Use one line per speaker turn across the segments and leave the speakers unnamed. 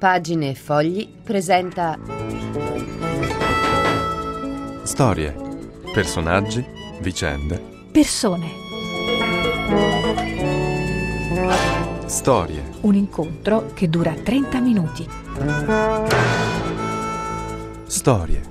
Pagine e Fogli presenta
storie, personaggi, vicende,
persone.
Storie.
Un incontro che dura 30 minuti.
Storie.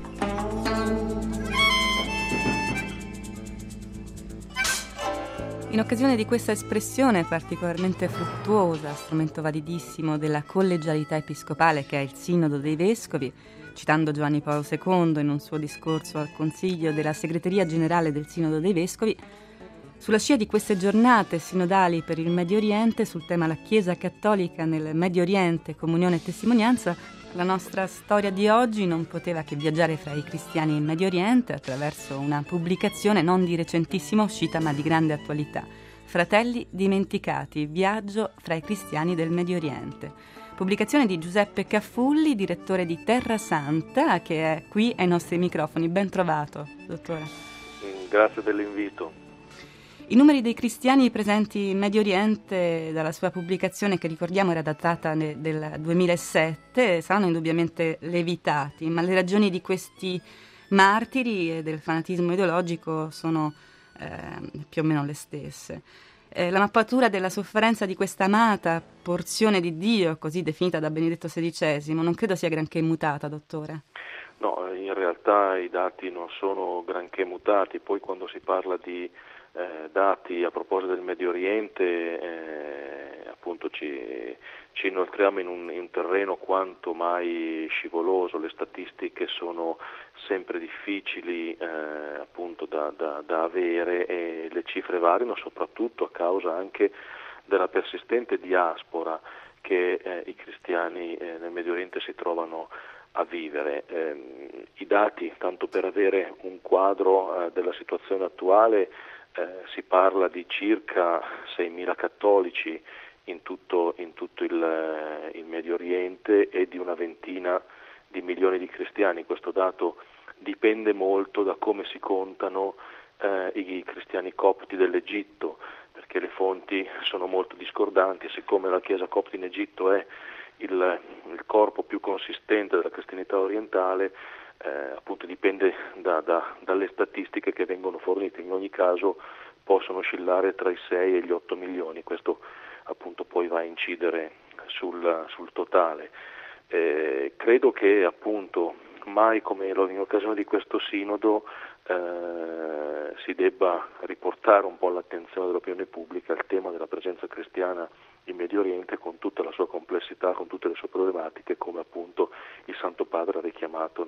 In occasione di questa espressione particolarmente fruttuosa, strumento validissimo della collegialità episcopale che è il Sinodo dei Vescovi, citando Giovanni Paolo II in un suo discorso al Consiglio della Segreteria Generale del Sinodo dei Vescovi, sulla scia di queste giornate sinodali per il Medio Oriente sul tema la Chiesa Cattolica nel Medio Oriente, comunione e testimonianza, la nostra storia di oggi non poteva che viaggiare fra i cristiani in Medio Oriente attraverso una pubblicazione non di recentissima uscita ma di grande attualità. Fratelli dimenticati, viaggio fra i cristiani del Medio Oriente. Pubblicazione di Giuseppe Caffulli, direttore di Terra Santa, che è qui ai nostri microfoni. Ben trovato, dottore.
Grazie dell'invito.
I numeri dei cristiani presenti in Medio Oriente dalla sua pubblicazione, che ricordiamo era datata del 2007, saranno indubbiamente lievitati, ma le ragioni di questi martiri e del fanatismo ideologico sono più o meno le stesse. La mappatura della sofferenza di questa amata porzione di Dio, così definita da Benedetto XVI, non credo sia granché mutata, dottore.
No, in realtà i dati non sono granché mutati, poi quando si parla di dati a proposito del Medio Oriente, appunto ci inoltriamo in un terreno quanto mai scivoloso. Le statistiche sono sempre difficili appunto da avere e le cifre variano soprattutto a causa anche della persistente diaspora che i cristiani nel Medio Oriente si trovano a vivere. I dati, tanto per avere un quadro della situazione attuale, si parla di circa 6.000 cattolici in tutto il Medio Oriente e di una ventina di milioni di cristiani. Questo dato dipende molto da come si contano i cristiani copti dell'Egitto, perché le fonti sono molto discordanti. Siccome la Chiesa copta in Egitto è il corpo più consistente della cristianità orientale, appunto dipende dalle statistiche che vengono fornite. In ogni caso possono oscillare tra i 6 e gli 8 milioni, questo appunto poi va a incidere sul totale. Credo che appunto mai come in occasione di questo sinodo si debba riportare un po' l'attenzione dell'opinione pubblica al tema della presenza cristiana in Medio Oriente con tutta la sua complessità, con tutte le sue problematiche, come appunto il Santo Padre ha richiamato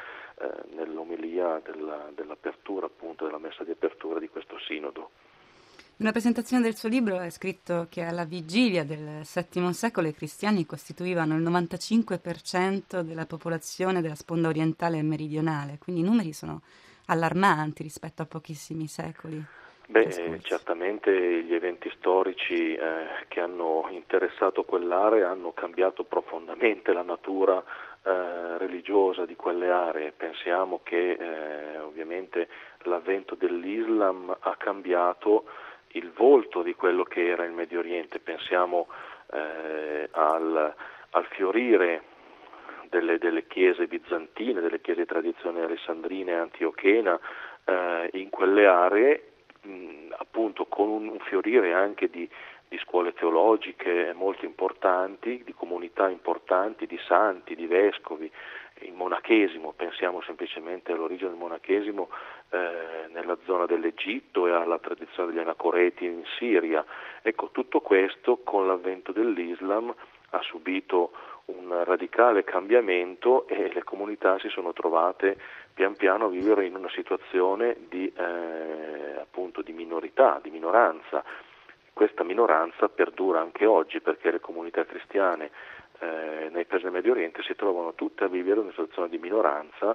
nell'omelia dell'apertura, appunto della messa di apertura di questo sinodo.
Nella presentazione del suo libro è scritto che alla vigilia del VII secolo i cristiani costituivano il 95% della popolazione della sponda orientale e meridionale, quindi i numeri sono allarmanti rispetto a pochissimi secoli.
Certamente gli eventi storici che hanno interessato quell'area hanno cambiato profondamente la natura religiosa di quelle aree. Pensiamo che ovviamente l'avvento dell'Islam ha cambiato il volto di quello che era il Medio Oriente. Pensiamo al fiorire delle chiese bizantine, delle chiese di tradizione alessandrina e antiochena in quelle aree, appunto con un fiorire anche di scuole teologiche molto importanti, di comunità importanti, di santi, di vescovi, il monachesimo. Pensiamo semplicemente all'origine del monachesimo nella zona dell'Egitto e alla tradizione degli anacoreti in Siria. Ecco, tutto questo con l'avvento dell'Islam ha subito un radicale cambiamento e le comunità si sono trovate pian piano a vivere in una situazione appunto di minorità, di minoranza. Questa minoranza perdura anche oggi perché le comunità cristiane nei paesi del Medio Oriente si trovano tutte a vivere in una situazione di minoranza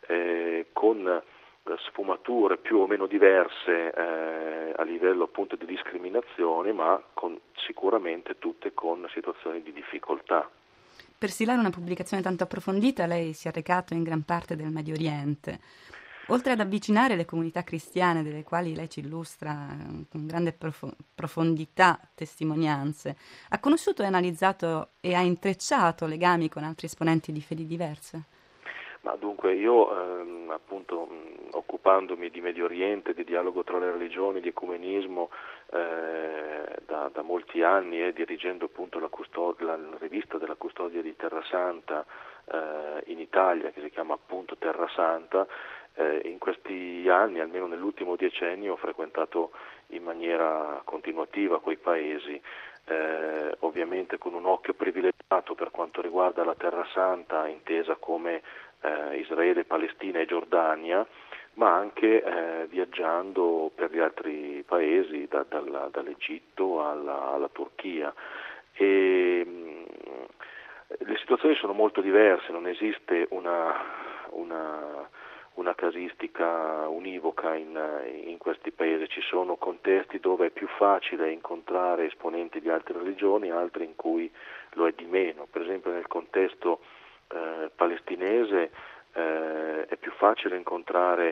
con sfumature più o meno diverse a livello appunto di discriminazione, ma sicuramente tutte con situazioni di difficoltà.
Per stilare una pubblicazione tanto approfondita lei si è recato in gran parte del Medio Oriente. Oltre ad avvicinare le comunità cristiane, delle quali lei ci illustra con grande profondità testimonianze, ha conosciuto e analizzato e ha intrecciato legami con altri esponenti di fedi diverse?
Ma dunque io appunto occupandomi di Medio Oriente, di dialogo tra le religioni, di ecumenismo da molti anni e dirigendo appunto la rivista della custodia di Terra Santa in Italia, che si chiama appunto Terra Santa, in questi anni, almeno nell'ultimo decennio, ho frequentato in maniera continuativa quei paesi, ovviamente con un occhio privilegiato per quanto riguarda la Terra Santa, intesa come Israele, Palestina e Giordania, ma anche viaggiando per gli altri paesi, dall'Egitto alla Turchia. Le situazioni sono molto diverse, non esiste una casistica univoca in questi paesi, ci sono contesti dove è più facile incontrare esponenti di altre religioni, altri in cui lo è di meno. Per esempio nel contesto palestinese è più facile incontrare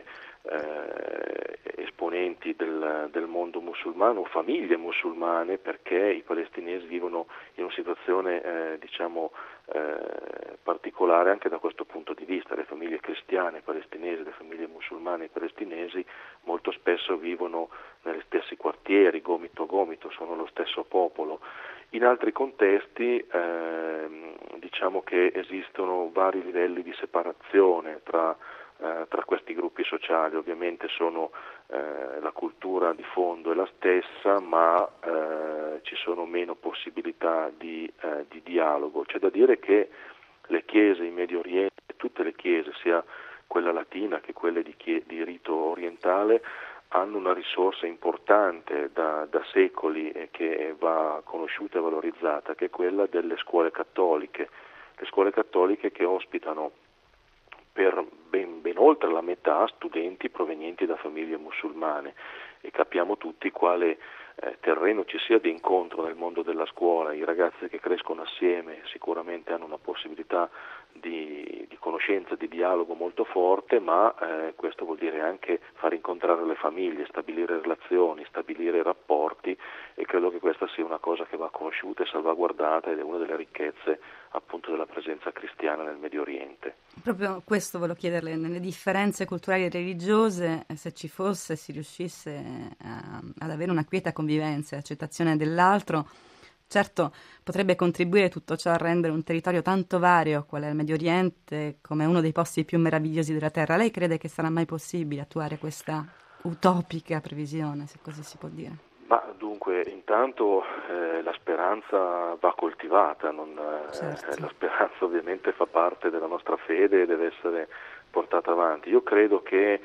esponenti del mondo musulmano o famiglie musulmane, perché i palestinesi vivono in una situazione particolare anche da questo punto di vista. Le famiglie cristiane palestinesi, le famiglie musulmane palestinesi molto spesso vivono negli stessi quartieri, gomito a gomito, sono lo stesso popolo. In altri contesti diciamo che esistono vari livelli di separazione tra questi gruppi sociali. Ovviamente la cultura di fondo è la stessa, ma ci sono meno possibilità di dialogo. C'è da dire che le chiese in Medio Oriente, tutte le chiese, sia quella latina che quelle di rito orientale, hanno una risorsa importante da secoli che va conosciuta e valorizzata, che è quella delle scuole cattoliche. Le scuole cattoliche che ospitano per ben oltre la metà studenti provenienti da famiglie musulmane, e capiamo tutti quale terreno ci sia di incontro nel mondo della scuola. I ragazzi che crescono assieme sicuramente hanno una possibilità di conoscenza, di dialogo molto forte, ma questo vuol dire anche far incontrare le famiglie, stabilire relazioni, stabilire rapporti, e credo che questa sia una cosa che va conosciuta e salvaguardata, ed è una delle ricchezze appunto della presenza cristiana nel Medio Oriente.
Proprio questo volevo chiederle, nelle differenze culturali e religiose, se ci fosse, si riuscisse ad avere una quieta convivenza e accettazione dell'altro, certo potrebbe contribuire tutto ciò a rendere un territorio tanto vario qual è il Medio Oriente come uno dei posti più meravigliosi della Terra. Lei crede che sarà mai possibile attuare questa utopica previsione, se così si può dire?
Ma dunque, intanto la speranza va coltivata,
Certo.
La speranza ovviamente fa parte della nostra fede e deve essere portata avanti. Io credo che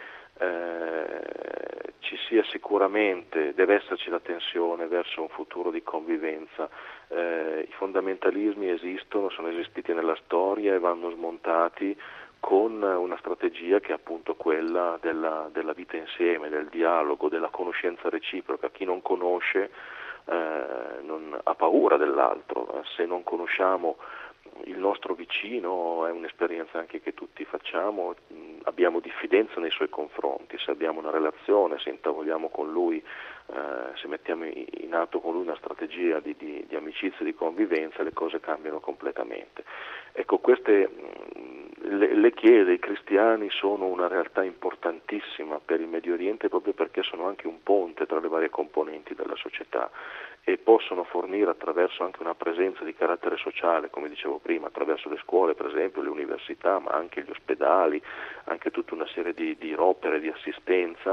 ci sia sicuramente, deve esserci la tensione verso un futuro di convivenza. I fondamentalismi esistono, sono esistiti nella storia e vanno smontati con una strategia che è appunto quella della vita insieme, del dialogo, della conoscenza reciproca. Chi non conosce non ha paura dell'altro. Se non conosciamo il nostro vicino, è un'esperienza anche che tutti facciamo, abbiamo diffidenza nei suoi confronti. Se abbiamo una relazione, se intavoliamo con lui, se mettiamo in atto con lui una strategia di amicizia e di convivenza, le cose cambiano completamente. Ecco, le chiese, i cristiani sono una realtà importantissima per il Medio Oriente, proprio perché sono anche un ponte tra le varie componenti della società, e possono fornire, attraverso anche una presenza di carattere sociale, come dicevo prima, attraverso le scuole, per esempio, le università, ma anche gli ospedali, anche tutta una serie di opere di assistenza,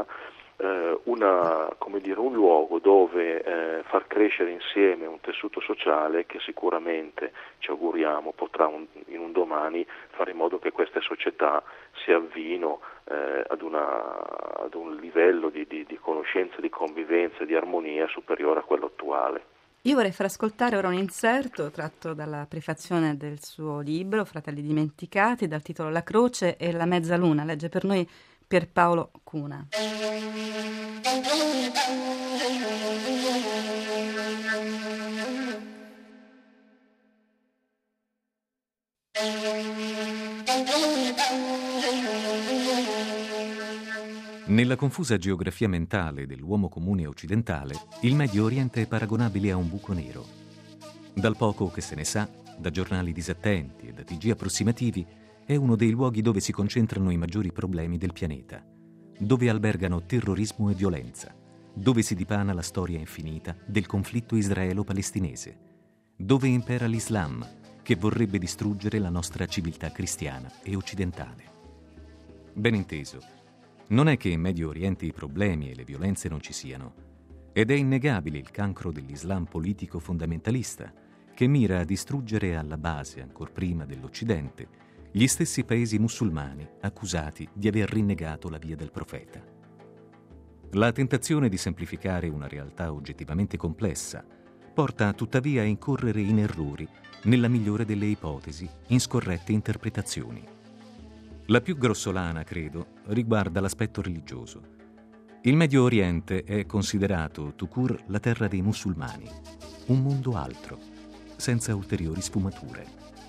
un luogo dove far crescere insieme un tessuto sociale che sicuramente, ci auguriamo, potrà in un domani fare in modo che queste società si avvino ad un livello di conoscenza, di convivenza e di armonia superiore a quello attuale.
Io vorrei far ascoltare ora un inserto tratto dalla prefazione del suo libro Fratelli dimenticati, dal titolo La croce e la mezzaluna. Legge per noi Pierpaolo Cuna.
Nella confusa geografia mentale dell'uomo comune occidentale, il Medio Oriente è paragonabile a un buco nero. Dal poco che se ne sa, da giornali disattenti e da TG approssimativi, è uno dei luoghi dove si concentrano i maggiori problemi del pianeta, dove albergano terrorismo e violenza, dove si dipana la storia infinita del conflitto israelo-palestinese, dove impera l'Islam, che vorrebbe distruggere la nostra civiltà cristiana e occidentale. Ben inteso, non è che in Medio Oriente i problemi e le violenze non ci siano, ed è innegabile il cancro dell'Islam politico fondamentalista, che mira a distruggere alla base, ancor prima dell'Occidente, gli stessi paesi musulmani accusati di aver rinnegato la via del profeta. La tentazione di semplificare una realtà oggettivamente complessa porta tuttavia a incorrere in errori, nella migliore delle ipotesi, in scorrette interpretazioni. La più grossolana, credo, riguarda l'aspetto religioso. Il Medio Oriente è considerato tout court la terra dei musulmani, un mondo altro, senza ulteriori sfumature.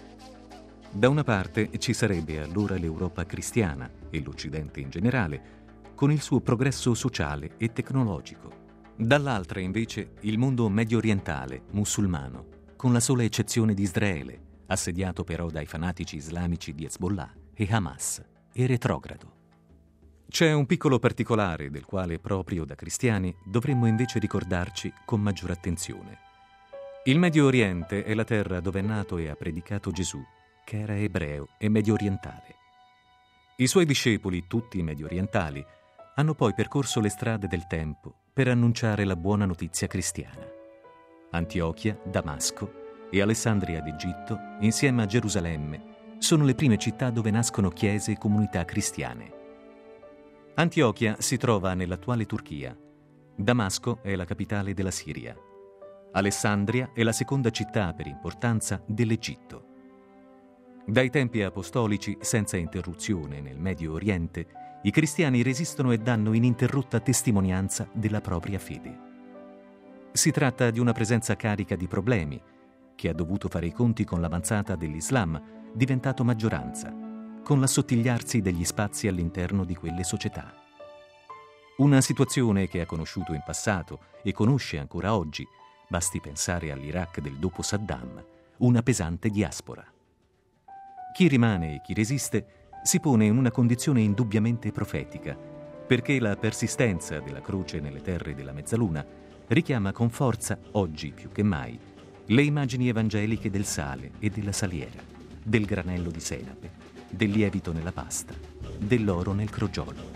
Da una parte ci sarebbe allora l'Europa cristiana e l'Occidente in generale, con il suo progresso sociale e tecnologico. Dall'altra invece il mondo medio orientale, musulmano, con la sola eccezione di Israele, assediato però dai fanatici islamici di Hezbollah e Hamas, e retrogrado. C'è un piccolo particolare del quale proprio da cristiani dovremmo invece ricordarci con maggiore attenzione. Il Medio Oriente è la terra dove è nato e ha predicato Gesù, che era ebreo e medio orientale. I suoi discepoli, tutti medio orientali, hanno poi percorso le strade del tempo per annunciare la buona notizia cristiana. Antiochia, Damasco e Alessandria d'Egitto, insieme a Gerusalemme, sono le prime città dove nascono chiese e comunità cristiane. Antiochia si trova nell'attuale Turchia. Damasco è la capitale della Siria. Alessandria è la seconda città per importanza dell'Egitto. Dai tempi apostolici, senza interruzione nel Medio Oriente, i cristiani resistono e danno ininterrotta testimonianza della propria fede. Si tratta di una presenza carica di problemi, che ha dovuto fare i conti con l'avanzata dell'Islam, diventato maggioranza, con l'assottigliarsi degli spazi all'interno di quelle società. Una situazione che ha conosciuto in passato e conosce ancora oggi, basti pensare all'Iraq del dopo Saddam, una pesante diaspora. Chi rimane e chi resiste si pone in una condizione indubbiamente profetica, perché la persistenza della croce nelle terre della mezzaluna richiama con forza, oggi più che mai, le immagini evangeliche del sale e della saliera, del granello di senape, del lievito nella pasta, dell'oro nel crogiolo.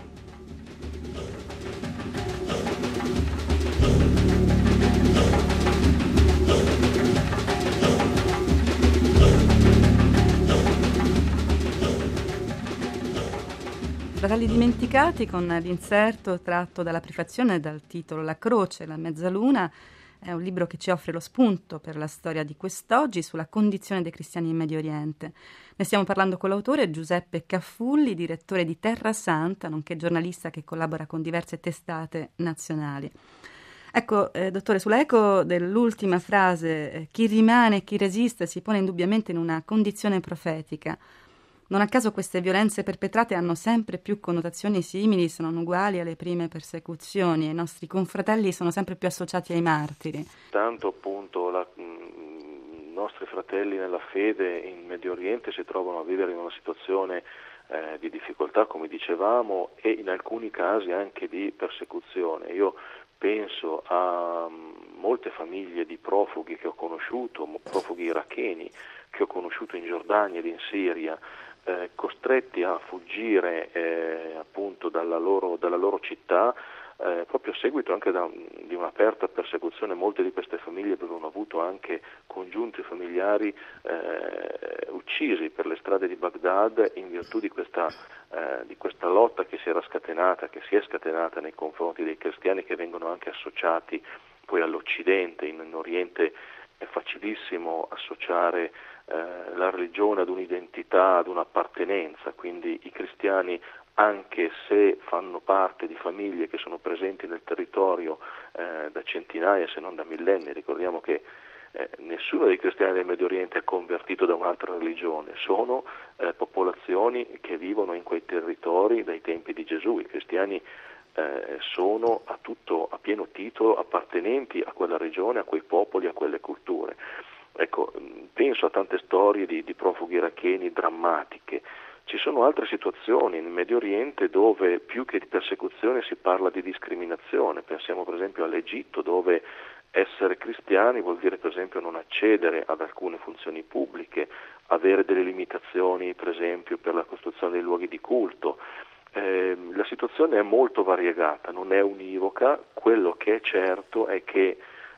Fratelli dimenticati, con l'inserto tratto dalla prefazione dal titolo La croce, la mezzaluna, è un libro che ci offre lo spunto per la storia di quest'oggi sulla condizione dei cristiani in Medio Oriente. Ne stiamo parlando con l'autore Giuseppe Caffulli, direttore di Terra Santa, nonché giornalista che collabora con diverse testate nazionali. Ecco, dottore, sull'eco dell'ultima frase, chi rimane e chi resiste si pone indubbiamente in una condizione profetica. Non a caso queste violenze perpetrate hanno sempre più connotazioni simili, se non uguali alle prime persecuzioni, e i nostri confratelli sono sempre più associati ai martiri.
Tanto appunto i nostri fratelli nella fede in Medio Oriente si trovano a vivere in una situazione di difficoltà, come dicevamo, e in alcuni casi anche di persecuzione. Io penso a molte famiglie di profughi che ho conosciuto, profughi iracheni che ho conosciuto in Giordania ed in Siria, costretti a fuggire appunto dalla loro città proprio a seguito anche di un'aperta persecuzione. Molte di queste famiglie avevano avuto anche congiunti familiari uccisi per le strade di Baghdad in virtù di questa lotta che si è scatenata nei confronti dei cristiani, che vengono anche associati poi all'Occidente. In Oriente è facilissimo associare la religione ad un'identità, ad un'appartenenza, quindi i cristiani, anche se fanno parte di famiglie che sono presenti nel territorio da centinaia se non da millenni, ricordiamo che nessuno dei cristiani del Medio Oriente è convertito da un'altra religione, sono popolazioni che vivono in quei territori dai tempi di Gesù. I cristiani sono a pieno titolo appartenenti a quella regione, a quei popoli, a quelle culture. Ecco, penso a tante storie di profughi iracheni drammatiche. Ci sono altre situazioni nel Medio Oriente dove più che di persecuzione si parla di discriminazione. Pensiamo per esempio all'Egitto, dove essere cristiani vuol dire per esempio non accedere ad alcune funzioni pubbliche, avere delle limitazioni per esempio per la costruzione dei luoghi di culto. La situazione è molto variegata, non è univoca. Quello che è certo è che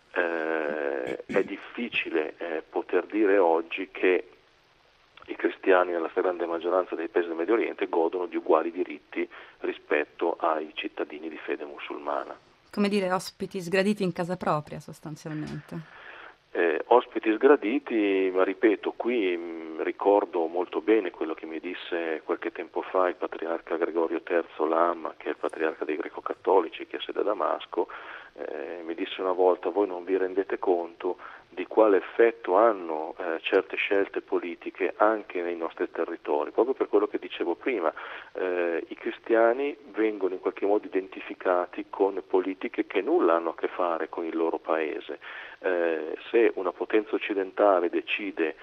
è difficile poter dire oggi che i cristiani nella stragrande maggioranza dei paesi del Medio Oriente godono di uguali diritti rispetto ai cittadini di fede musulmana.
Come dire, ospiti sgraditi in casa propria sostanzialmente.
Ospiti sgraditi, ma ripeto, qui ricordo molto bene quello che mi disse qualche tempo fa il patriarca Gregorio III Lama, che è il patriarca dei greco-cattolici, che ha sede a Damasco. Mi disse una volta: voi non vi rendete conto di quale effetto hanno certe scelte politiche anche nei nostri territori, proprio per quello che dicevo prima. I cristiani vengono in qualche modo identificati con politiche che nulla hanno a che fare con il loro paese. Se una potenza occidentale decide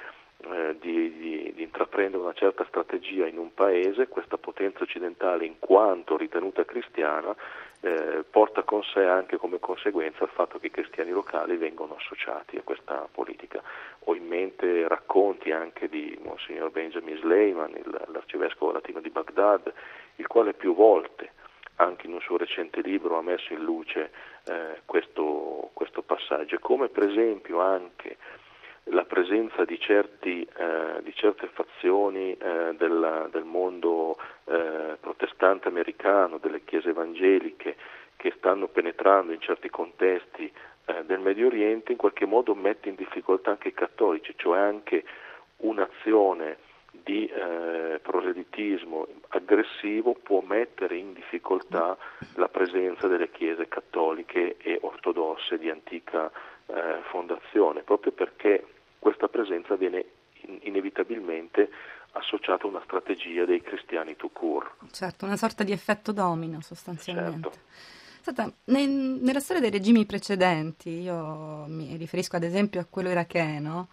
di intraprendere una certa strategia in un paese, questa potenza occidentale, in quanto ritenuta cristiana, porta con sé anche come conseguenza il fatto che i cristiani locali vengono associati a questa politica. Ho in mente racconti anche di Monsignor Benjamin Sleiman, l'arcivescovo latino di Baghdad, il quale più volte, anche in un suo recente libro, ha messo in luce questo passaggio, come per esempio anche la presenza di certe fazioni del mondo protestante americano, delle chiese evangeliche, che stanno penetrando in certi contesti del Medio Oriente, in qualche modo mette in difficoltà anche i cattolici, cioè anche un'azione di proselitismo aggressivo può mettere in difficoltà la presenza delle chiese cattoliche e ortodosse di antica fondazione, proprio perché questa presenza viene inevitabilmente associata a una strategia dei cristiani tout court.
Certo, una sorta di effetto domino sostanzialmente.
Certo.
Senta, nella storia dei regimi precedenti, io mi riferisco ad esempio a quello iracheno,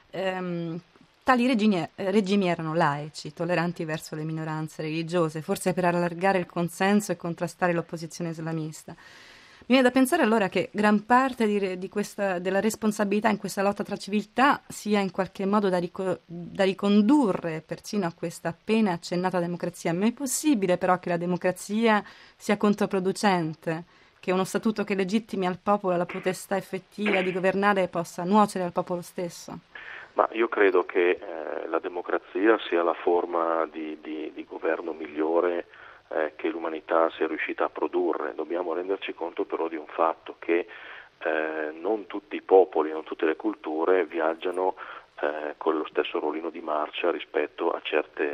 tali regimi erano laici, tolleranti verso le minoranze religiose, forse per allargare il consenso e contrastare l'opposizione islamista. Mi viene da pensare allora che gran parte della responsabilità in questa lotta tra civiltà sia in qualche modo da ricondurre persino a questa appena accennata democrazia. Ma è possibile però che la democrazia sia controproducente, che uno statuto che legittimi al popolo la potestà effettiva di governare possa nuocere al popolo stesso?
Ma io credo che la democrazia sia la forma di governo migliore che l'umanità sia riuscita a produrre. Dobbiamo renderci conto però di un fatto, che non tutti i popoli, non tutte le culture viaggiano con lo stesso ruolino di marcia rispetto a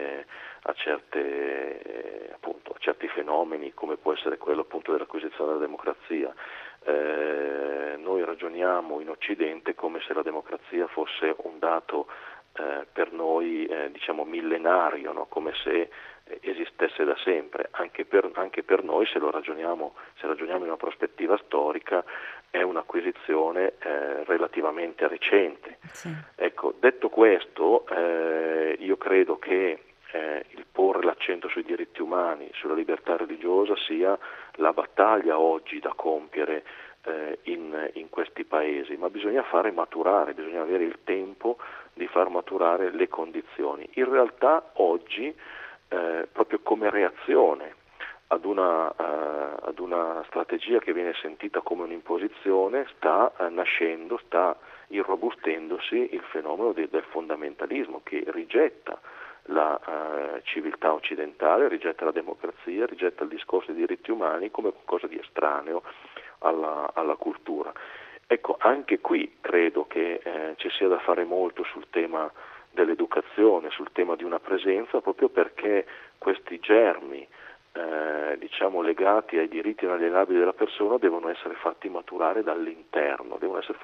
certi fenomeni, come può essere quello appunto dell'acquisizione della democrazia. Noi ragioniamo in Occidente come se la democrazia fosse un dato per noi millenario, no? Come se esistesse da sempre. Anche per noi, se ragioniamo in una prospettiva storica, è un'acquisizione relativamente recente.
Sì.
Ecco, detto questo, io credo che il porre l'accento sui diritti umani, sulla libertà religiosa, sia la battaglia oggi da compiere in questi paesi, ma bisogna fare maturare, bisogna avere il tempo di far maturare le condizioni. In realtà oggi, proprio come reazione ad una strategia che viene sentita come un'imposizione, sta nascendo, sta irrobustendosi il fenomeno del fondamentalismo, che rigetta la civiltà occidentale, rigetta la democrazia, rigetta il discorso dei diritti umani come qualcosa di estraneo alla cultura. Ecco, anche qui credo che ci sia da fare molto sul tema dell'educazione, sul tema di una presenza, proprio perché questi germi legati ai diritti inalienabili della persona devono essere fatti maturare dall'interno,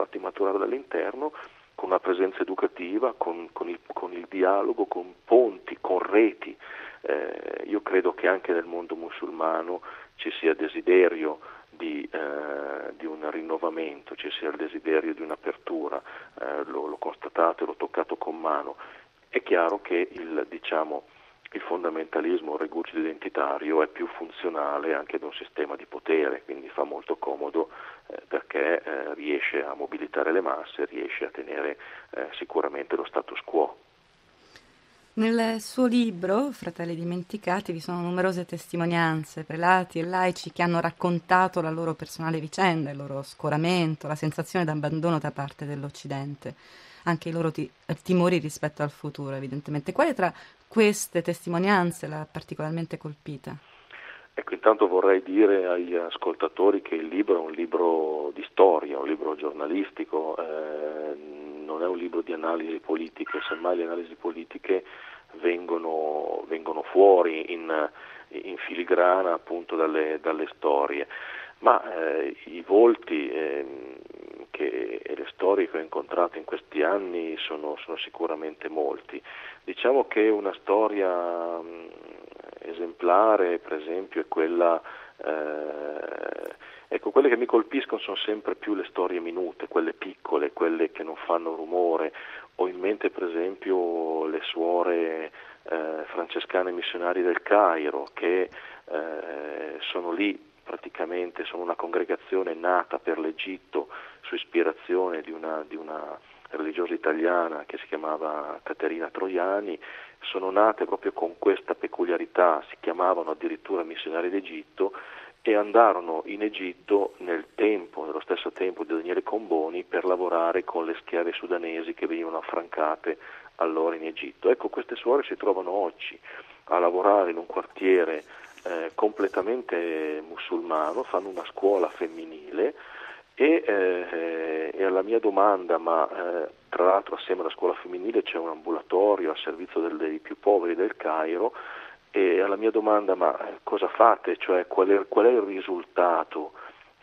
con una presenza educativa, con il dialogo, con ponti, con reti. Io credo che anche nel mondo musulmano ci sia desiderio di un rinnovamento, ci sia il desiderio di un'apertura, l'ho constatato e l'ho toccato con mano. È chiaro che il fondamentalismo, il rigurgito identitario è più funzionale anche ad un sistema di potere, quindi fa molto comodo perché riesce a mobilitare le masse, riesce a tenere sicuramente lo status quo.
Nel suo libro, Fratelli dimenticati, vi sono numerose testimonianze, prelati e laici che hanno raccontato la loro personale vicenda, il loro scoramento, la sensazione d'abbandono da parte dell'Occidente, anche i loro timori rispetto al futuro, evidentemente. Quale tra queste testimonianze l'ha particolarmente colpita?
Ecco, intanto vorrei dire agli ascoltatori che il libro è un libro di storia, un libro giornalistico, non è un libro di analisi politiche, semmai le analisi politiche vengono fuori in filigrana appunto dalle storie, ma i volti e le storie che ho incontrato in questi anni sono sicuramente molti. Diciamo che una storia esemplare, per esempio, è quella quelle che mi colpiscono sono sempre più le storie minute, quelle piccole, quelle che non fanno rumore. Ho in mente per esempio le suore francescane missionarie del Cairo, che sono lì praticamente, sono una congregazione nata per l'Egitto su ispirazione di una religiosa italiana che si chiamava Caterina Troiani. Sono nate proprio con questa peculiarità, si chiamavano addirittura missionarie d'Egitto, e andarono in Egitto nello stesso tempo di Daniele Comboni, per lavorare con le schiave sudanesi che venivano affrancate allora in Egitto. Ecco, queste suore si trovano oggi a lavorare in un quartiere completamente musulmano, fanno una scuola femminile e alla mia domanda, tra l'altro assieme alla scuola femminile c'è un ambulatorio a servizio dei più poveri del Cairo, e alla mia domanda cosa fate, cioè qual è il risultato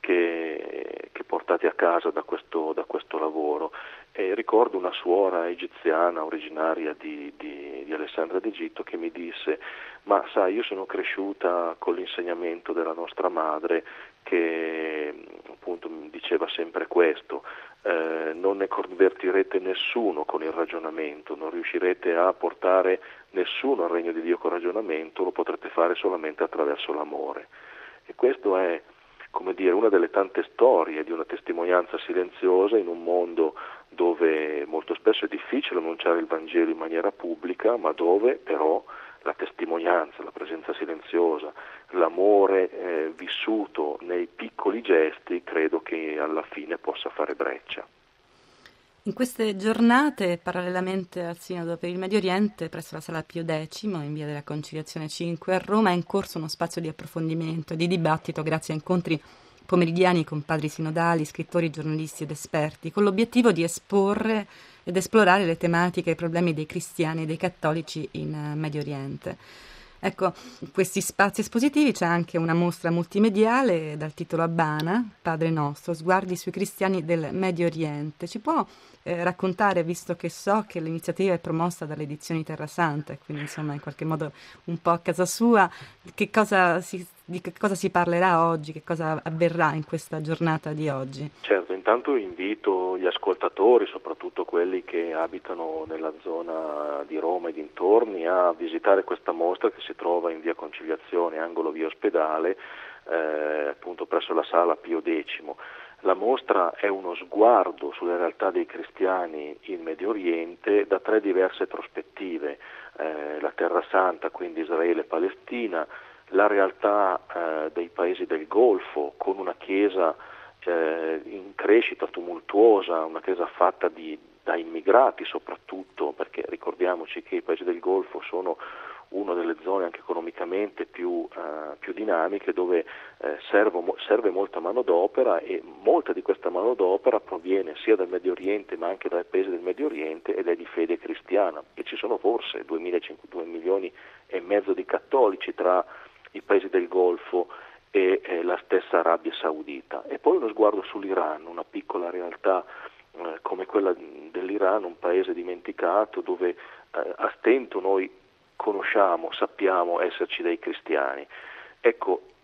che portate a casa da questo lavoro? E ricordo una suora egiziana originaria di Alessandria d'Egitto che mi disse: ma sai, io sono cresciuta con l'insegnamento della nostra madre che appunto mi diceva sempre questo: non ne convertirete nessuno con il ragionamento, non riuscirete a portare nessuno al regno di Dio con ragionamento, lo potrete fare solamente attraverso l'amore. E questo è, come dire, una delle tante storie di una testimonianza silenziosa in un mondo dove molto spesso è difficile annunciare il Vangelo in maniera pubblica, ma dove però la testimonianza, la presenza silenziosa, l'amore vissuto nei piccoli gesti, credo che alla fine possa fare breccia.
In queste giornate, parallelamente al Sinodo per il Medio Oriente, presso la Sala Pio X, in via della Conciliazione 5 a Roma, è in corso uno spazio di approfondimento e di dibattito grazie a incontri pomeridiani con padri sinodali, scrittori, giornalisti ed esperti, con l'obiettivo di esporre ed esplorare le tematiche e i problemi dei cristiani e dei cattolici in Medio Oriente. Ecco, in questi spazi espositivi c'è anche una mostra multimediale dal titolo Abana, Padre Nostro, sguardi sui cristiani del Medio Oriente. Ci può raccontare, visto che so che l'iniziativa è promossa dalle edizioni Terra Santa, e quindi insomma in qualche modo un po' a casa sua, di che cosa si parlerà oggi, che cosa avverrà in questa giornata di oggi?
Certo, intanto invito gli ascoltatori, soprattutto quelli che abitano nella zona di Roma e dintorni, a visitare questa mostra che si trova in via Conciliazione, angolo via Ospedale, appunto presso la Sala Pio X. La mostra è uno sguardo sulle realtà dei cristiani in Medio Oriente da 3 diverse prospettive: la Terra Santa, quindi Israele e Palestina, la realtà dei paesi del Golfo, con una chiesa in crescita tumultuosa, una chiesa fatta da immigrati soprattutto, perché ricordiamoci che i paesi del Golfo sono una delle zone anche economicamente più dinamiche, dove serve molta manodopera, e molta di questa manodopera proviene sia dal Medio Oriente ma anche dai paesi del Medio Oriente, ed è di fede cristiana, e ci sono forse 2 milioni e mezzo di cattolici tra i paesi del Golfo e la stessa Arabia Saudita. E poi uno sguardo sull'Iran, una piccola realtà come quella dell'Iran, un paese dimenticato dove a stento noi sappiamo esserci dei cristiani. Ecco,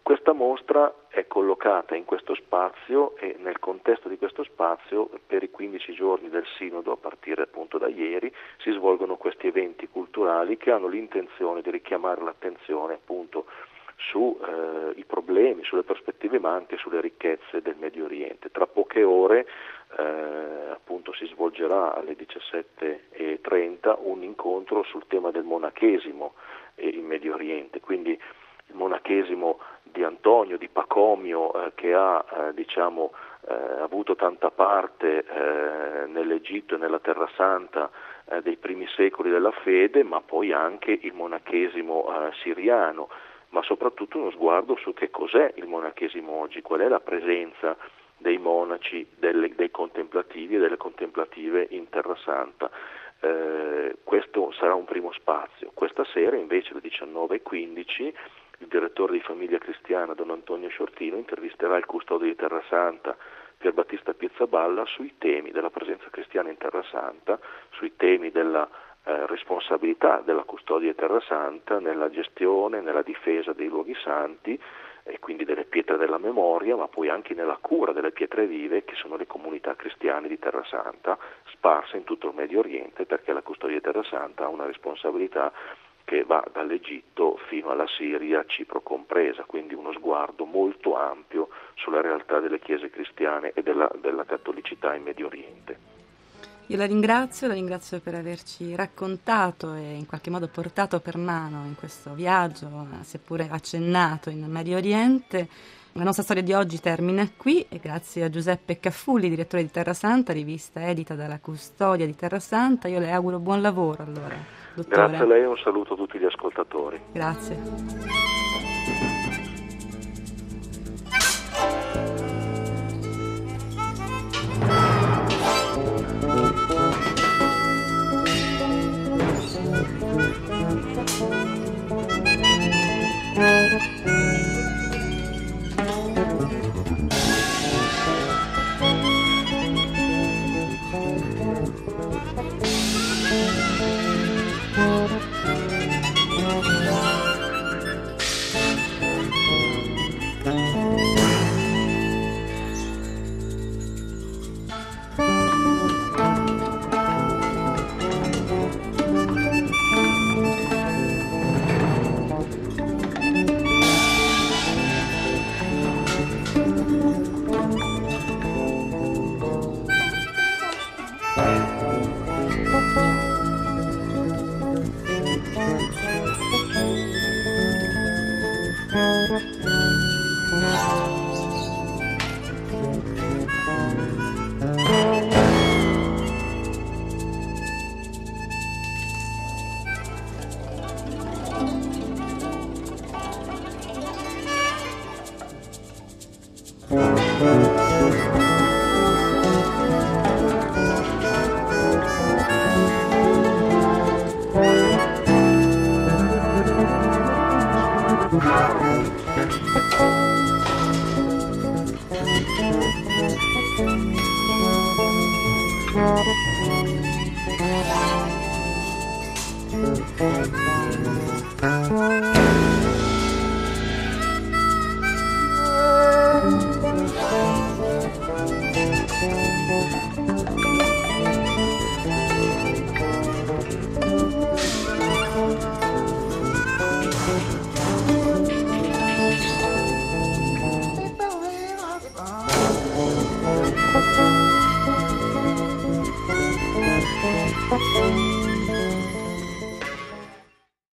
Questa mostra è collocata in questo spazio e nel contesto di questo spazio per i 15 giorni del Sinodo, a partire appunto da ieri, si svolgono questi eventi culturali che hanno l'intenzione di richiamare l'attenzione appunto sui problemi, sulle prospettive ma anche sulle ricchezze del Medio Oriente. Tra poche ore appunto si svolgerà alle 17:30 un incontro sul tema del monachesimo in Medio Oriente, quindi il monachesimo di Antonio, di Pacomio, che ha avuto tanta parte nell'Egitto e nella Terra Santa dei primi secoli della fede, ma poi anche il monachesimo siriano, ma soprattutto uno sguardo su che cos'è il monachesimo oggi, qual è la presenza dei monaci, dei contemplativi e delle contemplative in Terra Santa. Questo sarà un primo spazio. Questa sera invece alle 19:15 il direttore di Famiglia Cristiana Don Antonio Sciortino intervisterà il custode di Terra Santa Pier Battista Pizzaballa sui temi della presenza cristiana in Terra Santa, sui temi della responsabilità della custodia di Terra Santa nella gestione, nella difesa dei luoghi santi e quindi delle pietre della memoria, ma poi anche nella cura delle pietre vive che sono le comunità cristiane di Terra Santa sparse in tutto il Medio Oriente, perché la custodia di Terra Santa ha una responsabilità che va dall'Egitto fino alla Siria, Cipro compresa, quindi uno sguardo molto ampio sulla realtà delle chiese cristiane e della cattolicità in Medio Oriente.
Io la ringrazio per averci raccontato e in qualche modo portato per mano in questo viaggio, seppure accennato in Medio Oriente. La nostra storia di oggi termina qui e grazie a Giuseppe Caffulli, direttore di Terra Santa, rivista edita dalla Custodia di Terra Santa. Io le auguro buon lavoro allora, dottore.
Grazie a lei e un saluto a tutti gli ascoltatori.
Grazie.